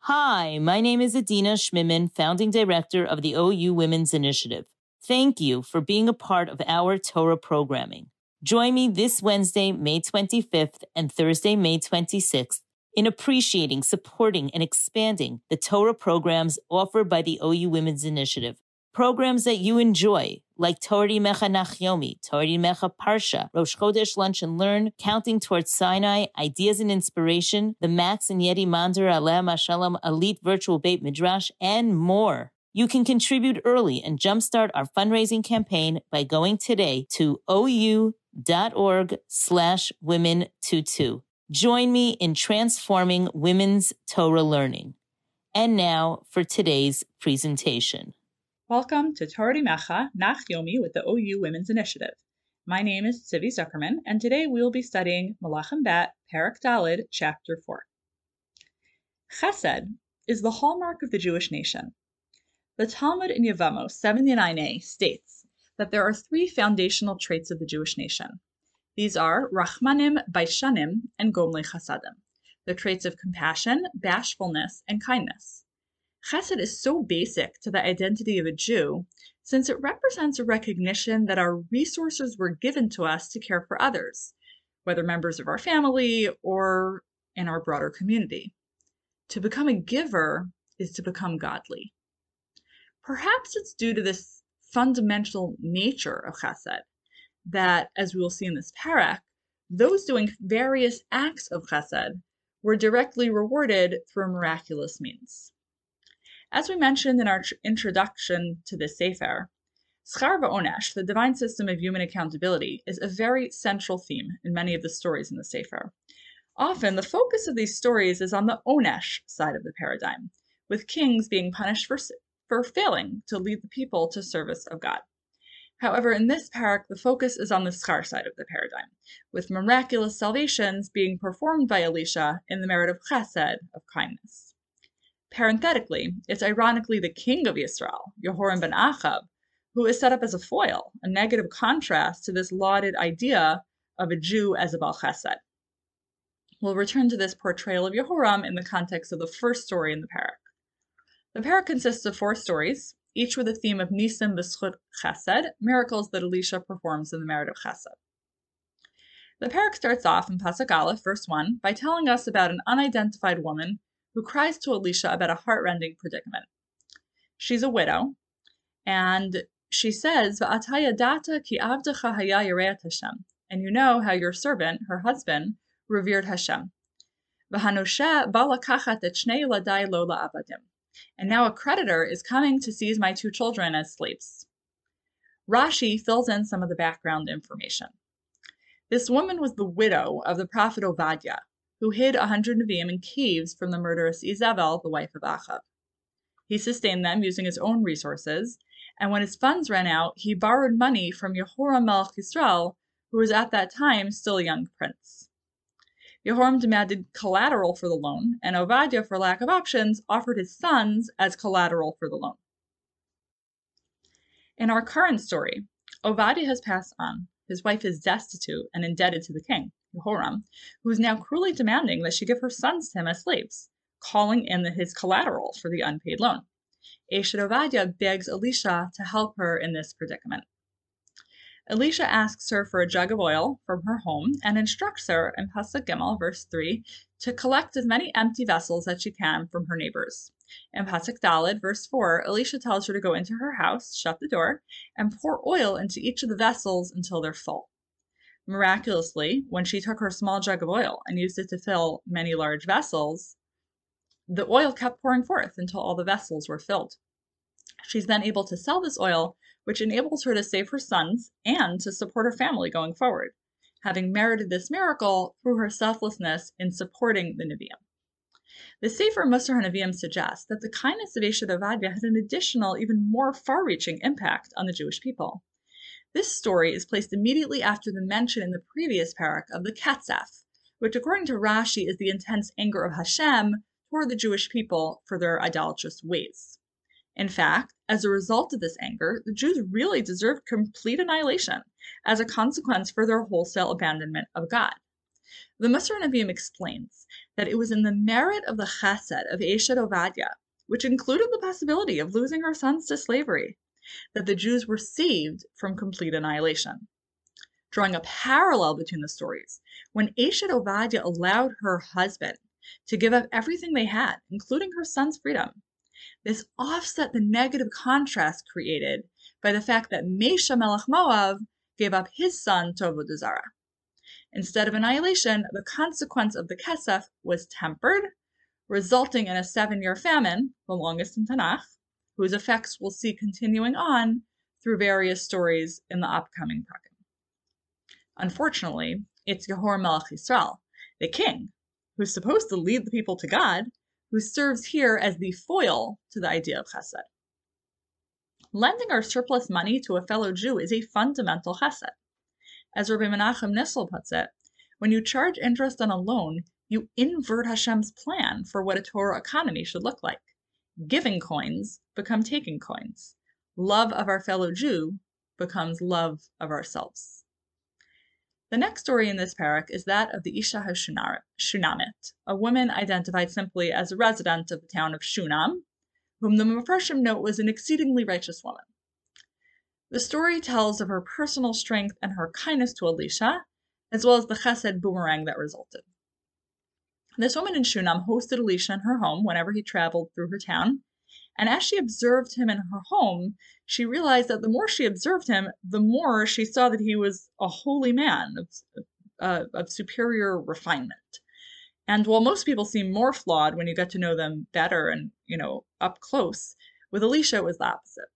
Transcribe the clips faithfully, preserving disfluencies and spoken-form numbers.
Hi, my name is Adina Schmimin, founding director of the O U Women's Initiative. Thank you for being a part of our Torah programming. Join me this Wednesday, May twenty-fifth, and Thursday, May twenty-sixth, in appreciating, supporting, and expanding the Torah programs offered by the O U Women's Initiative. Programs that you enjoy, like Torah Mecha Nachyomi, Torah Mecha Parsha, Rosh Chodesh Lunch and Learn, Counting Towards Sinai, Ideas and Inspiration, the Max and Yeti Mander Aleim Hashalom Elite Virtual Beit Midrash, and more. You can contribute early and jumpstart our fundraising campaign by going today to ou.org slash women twenty-two. Join me in transforming women's Torah learning. And now for today's presentation. Welcome to Torah Mecha Nach Yomi with the O U Women's Initiative. My name is Tzivi Zuckerman, and today we will be studying Melachim Bet, Perek Daled, Chapter four. Chesed is the hallmark of the Jewish nation. The Talmud in Yevamos seventy-nine a states that there are three foundational traits of the Jewish nation. These are Rachmanim, Baishanim, and Gomlei Chasadim, the traits of compassion, bashfulness, and kindness. Chesed is so basic to the identity of a Jew, since it represents a recognition that our resources were given to us to care for others, whether members of our family or in our broader community. To become a giver is to become godly. Perhaps it's due to this fundamental nature of Chesed that, as we will see in this parak, those doing various acts of Chesed were directly rewarded through miraculous means. As we mentioned in our tr- introduction to this Sefer, Schar va'onesh, the divine system of human accountability, is a very central theme in many of the stories in the Sefer. Often, the focus of these stories is on the onesh side of the paradigm, with kings being punished for, for failing to lead the people to service of God. However, in this parak, the focus is on the schar side of the paradigm, with miraculous salvations being performed by Elisha in the merit of chesed, of kindness. Parenthetically, it's ironically the king of Yisrael, Yehoram ben Achab, who is set up as a foil, a negative contrast to this lauded idea of a Jew as a Baal Chesed. We'll return to this portrayal of Yehoram in the context of the first story in the parak. The parak consists of four stories, each with a theme of Nisim b'schut Chesed, miracles that Elisha performs in the merit of Chesed. The parak starts off in Pasuk Aleph, verse one, by telling us about an unidentified woman who cries to Elisha about a heart-rending predicament. She's a widow, and she says, "V'ata yadata ki avdecha haya yireat Hashem," and you know how your servant, her husband, revered Hashem. V'hanoshe ba lakachat et shnei yoladai lo la'abadim, and now a creditor is coming to seize my two children as slaves. Rashi fills in some of the background information. This woman was the widow of the prophet Ovadia, who hid a hundred Nevi'im in caves from the murderous Izabel, the wife of Achab. He sustained them using his own resources, and when his funds ran out, he borrowed money from Yehoram Melech Yisrael, who was at that time still a young prince. Yehoram demanded collateral for the loan, and Ovadia, for lack of options, offered his sons as collateral for the loan. In our current story, Ovadia has passed on. His wife is destitute and indebted to the king, Yehoram, who is now cruelly demanding that she give her sons to him as slaves, calling in his collateral for the unpaid loan. Eshet Ovadia begs Elisha to help her in this predicament. Elisha asks her for a jug of oil from her home and instructs her in Pasuk Gimel, verse three, to collect as many empty vessels as she can from her neighbors. In Pasuk Daled, verse four, Elisha tells her to go into her house, shut the door, and pour oil into each of the vessels until they're full. Miraculously, when she took her small jug of oil and used it to fill many large vessels, the oil kept pouring forth until all the vessels were filled. She's then able to sell this oil, which enables her to save her sons and to support her family going forward, having merited this miracle through her selflessness in supporting the Nevi'im. The Sefer Musar HaNevi'im suggests that the kindness of Eshet Ovadia had an additional, even more far-reaching impact on the Jewish people. This story is placed immediately after the mention in the previous parak of the Ketzef, which according to Rashi is the intense anger of Hashem toward the Jewish people for their idolatrous ways. In fact, as a result of this anger, the Jews really deserved complete annihilation as a consequence for their wholesale abandonment of God. The Musar Nevi'im explains that it was in the merit of the chesed of Eshet Ovadia, which included the possibility of losing her sons to slavery, that the Jews were saved from complete annihilation. Drawing a parallel between the stories, when Eshet Ovadia allowed her husband to give up everything they had, including her son's freedom, this offset the negative contrast created by the fact that Mesha Melech Moav gave up his son to Avodah Zarah. Instead of annihilation, the consequence of the Kesef was tempered, resulting in a seven-year famine, the longest in Tanakh, whose effects we'll see continuing on through various stories in the upcoming Prakim. Unfortunately, it's Yehor Melech Yisrael, the king, who's supposed to lead the people to God, who serves here as the foil to the idea of chesed. Lending our surplus money to a fellow Jew is a fundamental chesed. As Rabbi Menachem Nissel puts it, when you charge interest on a loan, you invert Hashem's plan for what a Torah economy should look like. Giving coins become taking coins. Love of our fellow Jew becomes love of ourselves. The next story in this parak is that of the Isha HaShunamit, a woman identified simply as a resident of the town of Shunam, whom the Mefarshim note was an exceedingly righteous woman. The story tells of her personal strength and her kindness to Elisha, as well as the chesed boomerang that resulted. This woman in Shunam hosted Elisha in her home whenever he traveled through her town, and as she observed him in her home, she realized that the more she observed him, the more she saw that he was a holy man of, uh, of superior refinement. And while most people seem more flawed when you get to know them better and, you know, up close, with Elisha it was the opposite.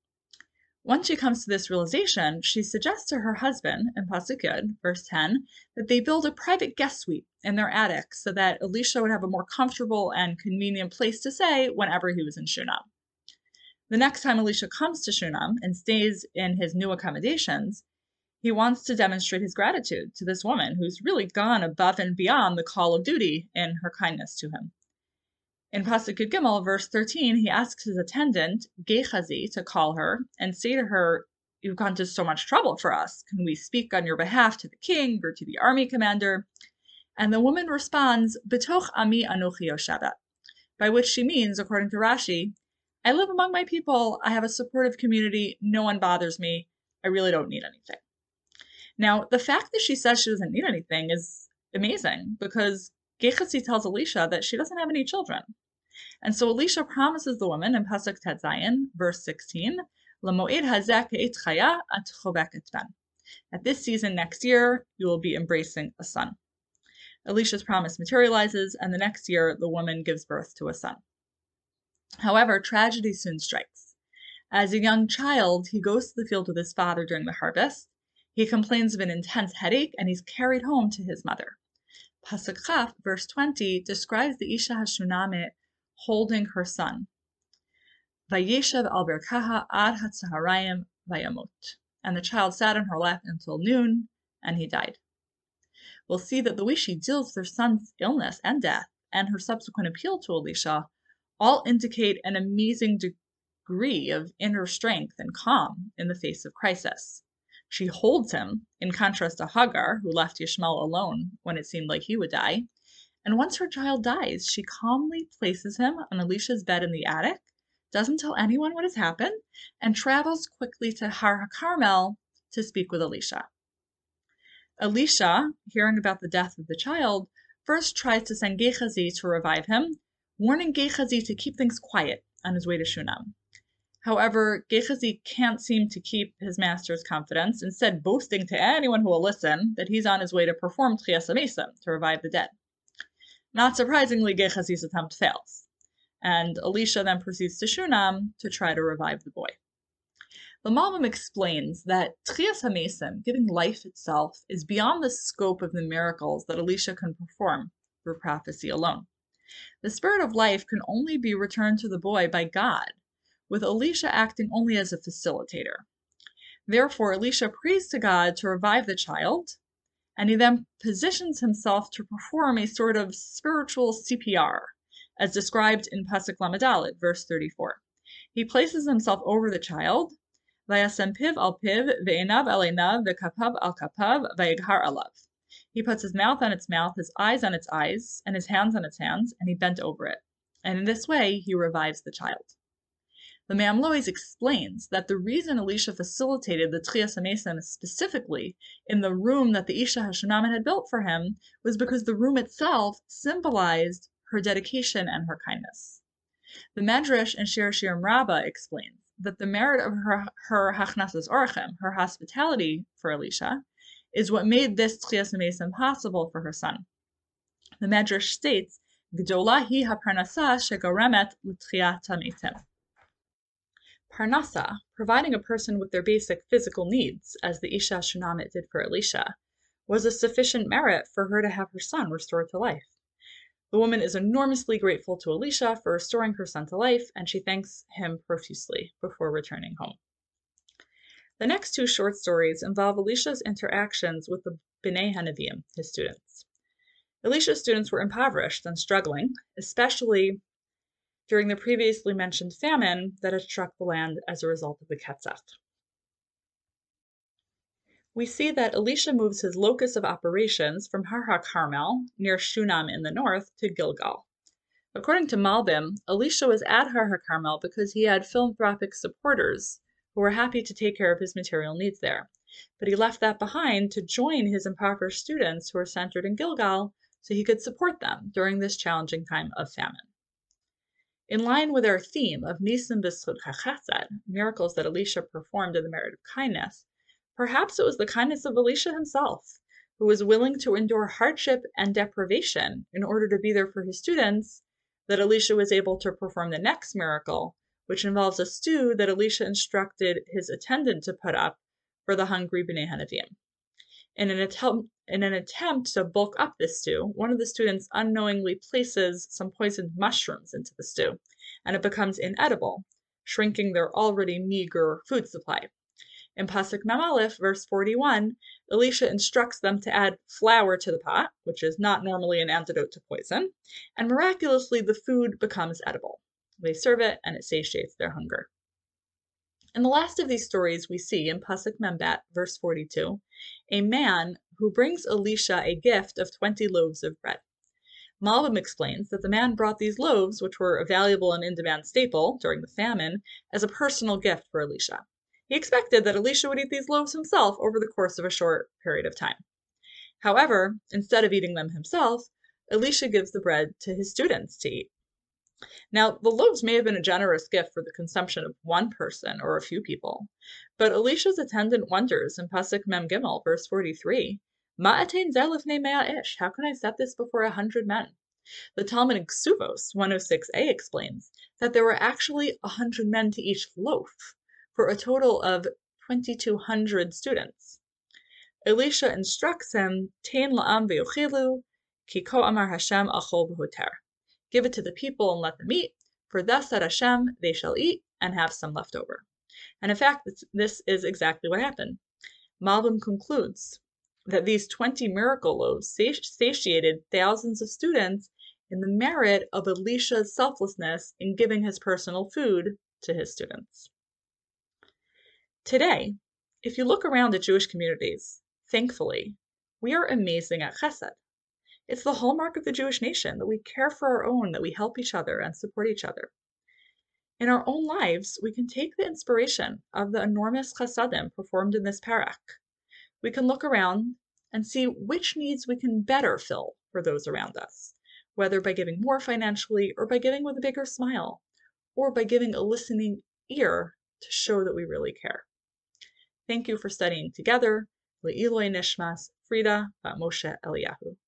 Once she comes to this realization, she suggests to her husband, in Pasuk Yud, verse ten, that they build a private guest suite in their attic so that Elisha would have a more comfortable and convenient place to stay whenever he was in Shunam. The next time Elisha comes to Shunam and stays in his new accommodations, he wants to demonstrate his gratitude to this woman who's really gone above and beyond the call of duty in her kindness to him. In Pasuk Yud Gimel, verse thirteen, he asks his attendant, Gehazi, to call her and say to her, "You've gone to so much trouble for us. Can we speak on your behalf to the king or to the army commander?" And the woman responds, Betoch ami anochi yoshevet, by which she means, according to Rashi, I live among my people, I have a supportive community, no one bothers me, I really don't need anything. Now, the fact that she says she doesn't need anything is amazing, because Gehazi tells Elisha that she doesn't have any children. And so Elisha promises the woman in Pasuk Tet Zayin, verse sixteen, L'moed hazeh ke'et chaya at choveket ben. At this season next year, you will be embracing a son. Elisha's promise materializes, and the next year, the woman gives birth to a son. However, tragedy soon strikes. As a young child, he goes to the field with his father during the harvest. He complains of an intense headache, and he's carried home to his mother. Pasuk Chaf, verse twenty, describes the Isha HaShunamit holding her son. Vayeshev al berkaha ad hatzaharayim vayamot. And the child sat on her lap until noon, and he died. We'll see that the way she deals with her son's illness and death, and her subsequent appeal to Elisha, all indicate an amazing degree of inner strength and calm in the face of crisis. She holds him, in contrast to Hagar, who left Yishmael alone when it seemed like he would die. And once her child dies, she calmly places him on Elisha's bed in the attic, doesn't tell anyone what has happened, and travels quickly to Har HaKarmel to speak with Elisha. Elisha, hearing about the death of the child, first tries to send Gehazi to revive him, warning Gehazi to keep things quiet on his way to Shunam. However, Gehazi can't seem to keep his master's confidence, instead boasting to anyone who will listen that he's on his way to perform Tchias HaMesim, to revive the dead. Not surprisingly, Gehazi's attempt fails, and Elisha then proceeds to Shunam to try to revive the boy. The Malbim explains that Tchias HaMesim, giving life itself, is beyond the scope of the miracles that Elisha can perform through prophecy alone. The spirit of life can only be returned to the boy by God, with Elisha acting only as a facilitator. Therefore, Elisha prays to God to revive the child, and he then positions himself to perform a sort of spiritual C P R, as described in Pasuk Lamed Daled, verse thirty-four. He places himself over the child, Vayasem piv al piv, ve'enav al enav, ve'kapav al kapav, vayighar alav. He puts his mouth on its mouth, his eyes on its eyes, and his hands on its hands, and he bent over it. And in this way, he revives the child. The Me'am Lois explains that the reason Elisha facilitated the Tchias HaMesim specifically in the room that the Isha HaShunamin had built for him was because the room itself symbolized her dedication and her kindness. The Medrash in Shir Shirim Rabbah explains that the merit of her, her Hachnasas Orchim, her hospitality for Elisha, is what made this Tchias HaMesim possible for her son. The Medrash states, Gdola hi haparnasa shegoremet l'tchiat hametim. Parnasa, providing a person with their basic physical needs, as the Isha Shunammit did for Elisha, was a sufficient merit for her to have her son restored to life. The woman is enormously grateful to Elisha for restoring her son to life, and she thanks him profusely before returning home. The next two short stories involve Elisha's interactions with the Bnei HaNeviim, his students. Elisha's students were impoverished and struggling, especially during the previously mentioned famine that had struck the land as a result of the Ketzat. We see that Elisha moves his locus of operations from Har HaKarmel, near Shunam in the north, to Gilgal. According to Malbim, Elisha was at Har HaKarmel because he had philanthropic supporters who were happy to take care of his material needs there. But he left that behind to join his impoverished students who were centered in Gilgal so he could support them during this challenging time of famine. In line with our theme of Nisim B'Zchut HaChesed, miracles that Elisha performed in the merit of kindness, perhaps it was the kindness of Elisha himself, who was willing to endure hardship and deprivation in order to be there for his students, that Elisha was able to perform the next miracle, which involves a stew that Elisha instructed his attendant to put up for the hungry Bnei HaNeviim. In an attempt, in an attempt to bulk up this stew, one of the students unknowingly places some poisoned mushrooms into the stew, and it becomes inedible, shrinking their already meager food supply. In Pasuk Mem Aleph, verse forty-one, Elisha instructs them to add flour to the pot, which is not normally an antidote to poison, and miraculously the food becomes edible. They serve it, and it satiates their hunger. In the last of these stories, we see in Pasuk Membat, verse forty-two, a man who brings Elisha a gift of twenty loaves of bread. Malbim explains that the man brought these loaves, which were a valuable and in-demand staple during the famine, as a personal gift for Elisha. He expected that Elisha would eat these loaves himself over the course of a short period of time. However, instead of eating them himself, Elisha gives the bread to his students to eat. Now, the loaves may have been a generous gift for the consumption of one person or a few people, but Elisha's attendant wonders in Pasuk Mem Gimel, verse forty-three, Ma'atein zeh lifnei mea ish, how can I set this before a hundred men? The Talmud in Ksuvos one oh six a explains that there were actually a hundred men to each loaf, for a total of twenty-two hundred students. Elisha instructs him, Tein la'am ve'yochilu, ki ko amar Hashem achol v'hoter. Give it to the people and let them eat, for thus said Hashem, they shall eat and have some left over. And in fact, this is exactly what happened. Malbim concludes that these twenty miracle loaves satiated thousands of students in the merit of Elisha's selflessness in giving his personal food to his students. Today, if you look around at Jewish communities, thankfully, we are amazing at chesed. It's the hallmark of the Jewish nation that we care for our own, that we help each other and support each other. In our own lives, we can take the inspiration of the enormous chesedim performed in this parak. We can look around and see which needs we can better fill for those around us, whether by giving more financially or by giving with a bigger smile, or by giving a listening ear to show that we really care. Thank you for studying together. Le'iloi Nishmas, Frida Bat Moshe Eliyahu.